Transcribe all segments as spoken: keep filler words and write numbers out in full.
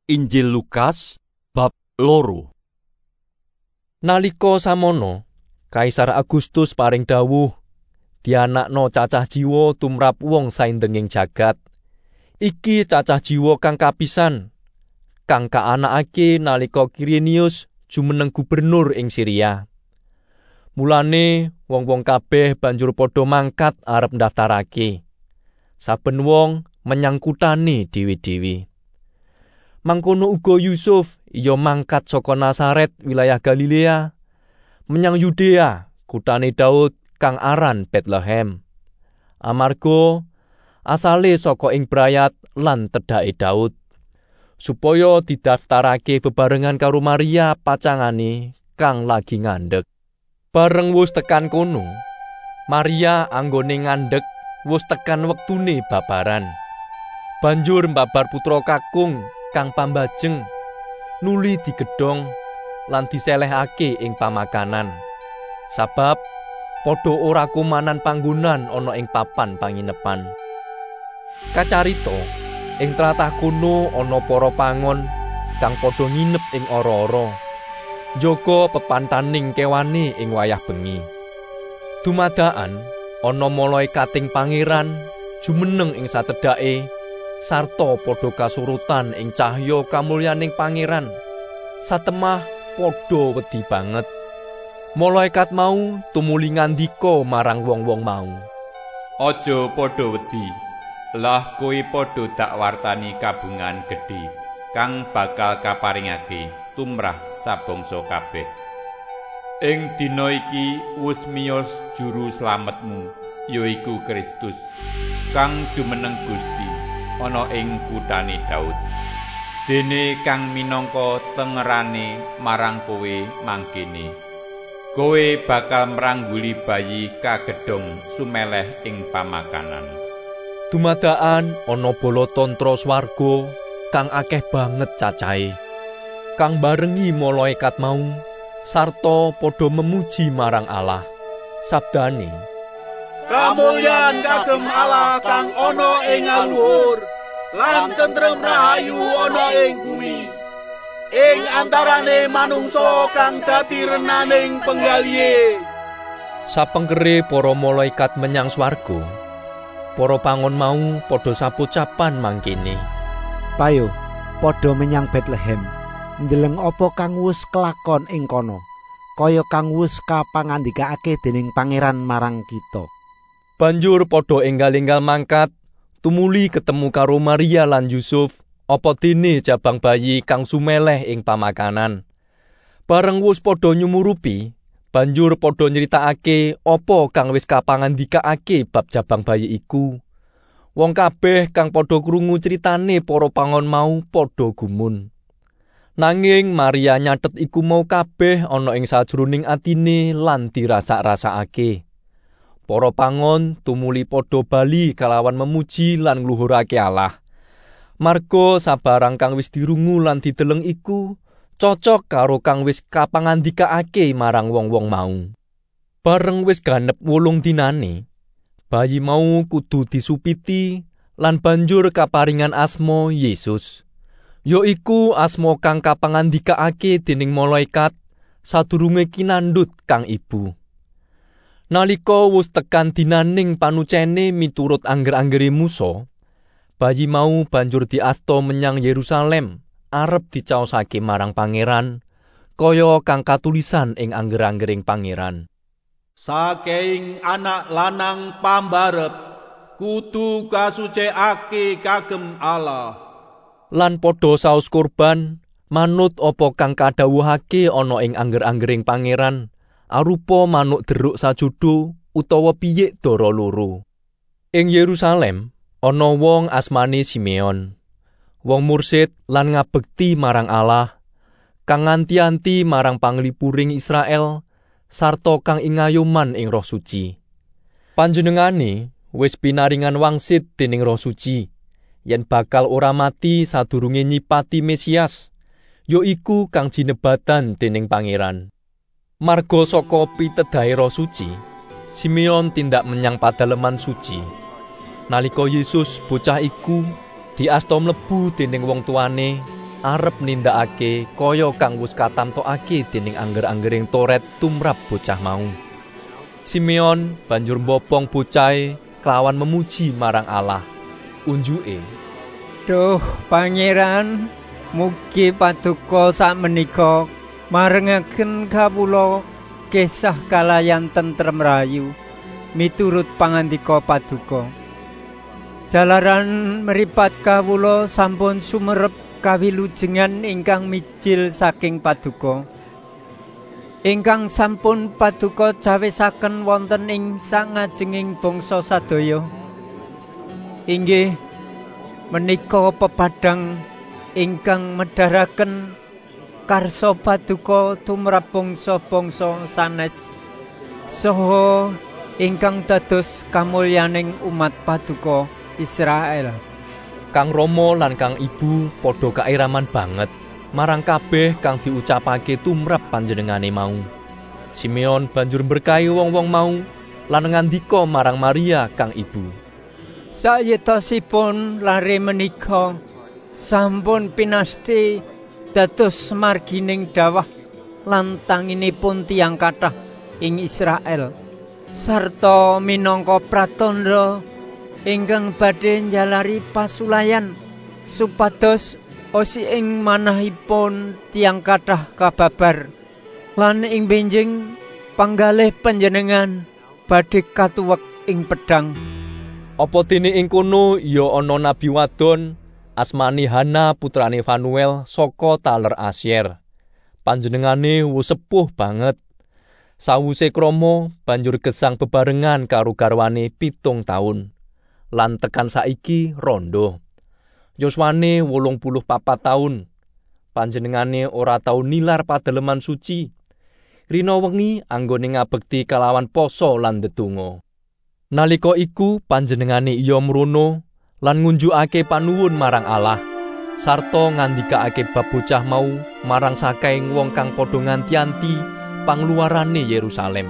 Injil Lukas bab loro. Nalika samono, Kaisar Agustus paring dawuh, dianakno cacah jiwa tumrap wong saindenging jagat. Iki cacah jiwa kang kapisan, kang kaanakake nalika Quirinius jumeneng gubernur ing Syria. Mulane wong-wong kabeh banjur padha mangkat arep ndaftarake. Saben wong menyang kutane dewi-dewi. Mangkono uga Yusuf iya mangkat saka Nazaret wilayah Galilea menyang Yudea kutane Daud kang aran Betlehem. Amarga asale saka ing brayat lan tedhake Daud, supaya didaftarake bebarengan karo Maria pacangane kang lagi ngandhek. Bareng wis tekan kono, Maria anggone ngandhek wis tekan wektune babaran. Banjur mbabar putra kakung kang pambajeng nuli digedhong lan diselehake ing pamakanan. Sabab padha ora kumanan panggonan ana ing papan panginepan. Kacarita ing tlatah kono ana para pangon kang padha nginep ing ora-ora, njaga pepantaning kewane ing wayah bengi. Dumadakan ana malaikating pangeran jumeneng ing sacedhake sarta padha kasurutan ing cahya kamulyaning pangeran. Satemah padha wedi banget. Malaikat mau tumuli ngandika marang wong-wong mau, "Aja padha wedi. Lah kowe padha dak wartani kabungan gedhe kang bakal kaparingake tumrap sabangsa kabeh. Ing dina iki wis miyos juru slametmu, yaiku Kristus, kang jumeneng Gusti ana ing kutane Daud. Dene kang minangka tengerane marang kowe mangkene. Kowe bakal mrangguli bayi kagedhong sumeleh ing pamakanan." Dumadakan ana bala tantra swarga kang akeh banget cacahe, kang barengi malaikat mau sarta padha memuji marang Allah. Sabdane, "Kamulyan kagem Allah kang ana ing ngaluhur, lan tentrem rahayu ana ing bumi. Ing antarane manungsa kang dadi renaning penggalihe." Sapengkere para malaikat menyang swarga, para pangon mau padha sapocapan mangkene, "Payo, padha menyang Betlehem, ndeleng apa kang wis kelakon ing kono, kaya kang wis kapangandikake dening pangeran marang kita." Banjur padha enggal-enggal mangkat tumuli ketemu karo Maria lan Yusuf apa dene jabang bayi kang sumeleh ing pamakanan. Bareng wis padha nyumurupi, banjur padha nyritakake apa kang wis kapangandikake bab jabang bayi iku. Wong kabeh kang padha krungu critane para pangon mau padha gumun. Nanging Maria nyatet iku mau kabeh ana ing sajroning atine lan dirasak-rasakake. Para pangon tumuli padha bali kalawan memuji lan ngluhurake Allah. Marga sabarang kang wis dirungu lan dideleng iku cocok karo kang wis kapangandikake marang wong-wong mau. Bareng wis ganep wolung dinane, bayi mau kudu disupiti lan banjur kaparingan asma Yesus. Ya iku asma kang kapangandikake dening malaikat sadurunge kinandhut kang ibu. Nalika wis tekan dinaning panucene miturut angger-anggere Musa, bayi mau banjur diasta menyang Yerusalem arep dicaosake marang pangeran, kaya kang katulisan ing angger-anggering pangeran. "Saking anak lanang pambarep kudu kasucikake kagem Allah." Lan padha saos kurban manut apa kang kadhawuhake ana ing angger-anggering pangeran, arupa manuk deruk sajodo utawa piyik dara loro. Ing Yerusalem ana wong asmane Simeon, wong mursid lan ngabekti marang Allah, kang nganti-anti marang panglipuring Israel sarta kang ingayuman ing Roh Suci. Panjenengane wis pinaringan wangsit dening Roh Suci yen bakal ora mati sadurunge nyipati Mesias, ya iku kang jinebatan dening pangeran. Marga saka pitedahe Roh Suci, Simeon tindak menyang padaleman suci. Nalika Yesus bocah iku diasta mlebu dening wong tuane, arep nindakake kaya kang wis katamtokake dening angger-anggering Toret tumrap bocah mau. Simeon banjur mbopong bocahe kelawan memuji marang Allah. Unjuke, "Duh Pangeran, mugi paduka sakmenika marengaken kawula kesah kalayan tentrem rayu miturut pangandika paduka. Jalaran meripat kawula sampun sumerep kawilujengan ingkang mijil saking paduka, ingkang sampun paduka cawisaken wonten ing sangajenging bangsa sadaya. Inggih menika pepadang ingkang medharaken karsa paduka tumrap bangsa-bangsa sanes saha ingkang dados kamulyaning umat paduka Israel." Kang Rama lan Kang Ibu padha kairaman banget marang kabeh kang diucapake tumrap panjenengane mau. Simeon banjur berkahi wong-wong mau lan ngandika marang Maria Kang Ibu, "Sayetosipun lare menika sampun pinasti dados margining dawah lan tanginipun tiyang kathah ing Israel, sarta minangka pratandha ingkang badhe njalari pasulayan supados osi ing manahipun tiyang kathah kababar lan ing benjing panggalih panjenengan badhe katuwek ing pedang." Apa dene ing kono ya ana nabi wadon asmane Hana putrane Fanuel saka taler Asyer. Panjenengane wis sepuh banget. Sawuse krama banjur gesang bebarengan karo garwane pitung taun. Lan tekan saiki rondo. Yuswane wolung puluh papat taun. Panjenengane ora tau nilar padeleman suci. Rina wengi anggone ngabekti kalawan poso lan ndedonga. Nalika iku panjenengane iya mrono lan ngunjukake panuwun marang Allah, sarta ngandikake bab bocah mau marang sakaing wong kang padha nganti-anti pangluarane Yerusalem.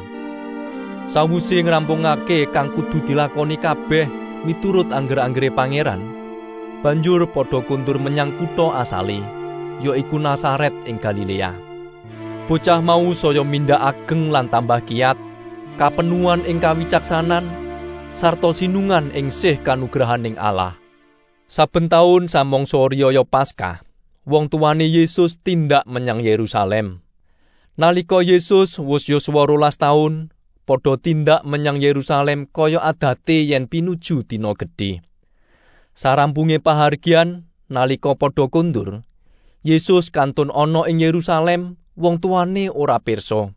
Sawise ngrampungake kang kudu dilakoni kabeh miturut angger-anggere pangeran, banjur padha kundur menyang kutha asale, yaiku Nasaret ing Galilea. Bocah mau saya mindak ageng lan tambah kiat, kapenuhan ing kawicaksanan sarta sinungan ing sih kanugrahaning Allah. Saben taun samangsa riyaya Paskah, wong tuwane Yesus tindak menyang Yerusalem. Nalika Yesus wis yuswa rolas taun, padha tindak menyang Yerusalem kaya adate yen pinuju dina gedhe. Sarampunge pahargyan nalika padha kundur, Yesus kantun ana ing Yerusalem, wong tuwane ora pirsa.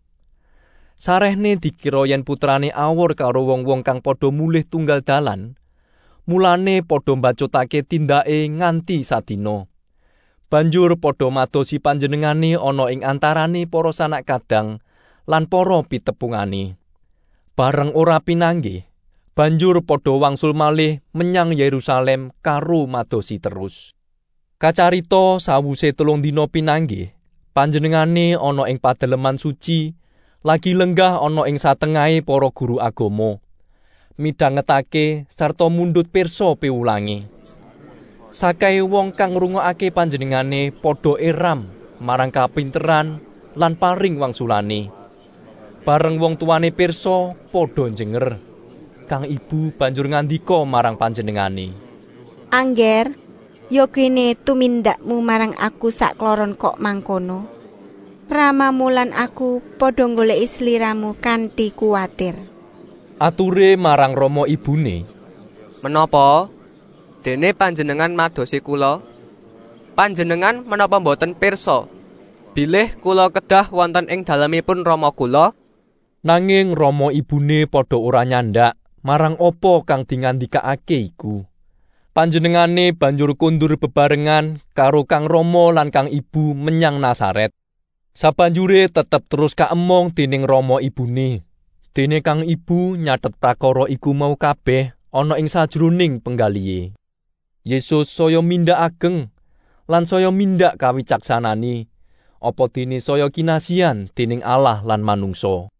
Sarehne dikira yen putrane awor karo wong-wong kang padha mulih tunggal dalan, mulane padha mbacutake tindake nganti sadina. Banjur padha madosi panjenengane ana ing antarane para sanak kadang lan para pitepungane. Bareng ora pinanggih, banjur padha wangsul malih menyang Yerusalem karo madosi terus. Kacarita sawuse telung dina pinanggih, panjenengane ana ing padeleman suci, lagi lenggah ana ing satengahe para guru agama, midhangetake sarta mundhut pirsa piwulange. Sakae wong kang ngrungokake panjenengane padha eram marang kapinteran lan paring wangsulane. Bareng wong tuane pirsa padha njenger. Kang Ibu banjur ngandika marang panjenengane, "Angger, ya kene tumindakmu marang aku sakloron kok mangkono. Ramamu lan aku padha goleki sliramu kanthi kuwatir." Ature marang Rama ibune, "Menapa dene panjenengan madosi kula? Panjenengan menapa boten pirsa bilih kula kedah wonten ing dalemipun rama kula?" Nanging Rama ibune padha ora nyandak marang apa kang dingandikake iku. Panjenengane banjur kundur bebarengan karo Kang Rama lan Kang Ibu menyang Nasaret. Sabanjure tetep terus kaemong dening Rama ibune. Dene Kang Ibu nyatet prakara iku mau kabeh ana ing sajroning penggalihe. Yesus saya mindak ageng lan saya mindak kawicaksanani, apa dene saya kinasihan dening Allah lan manungsa.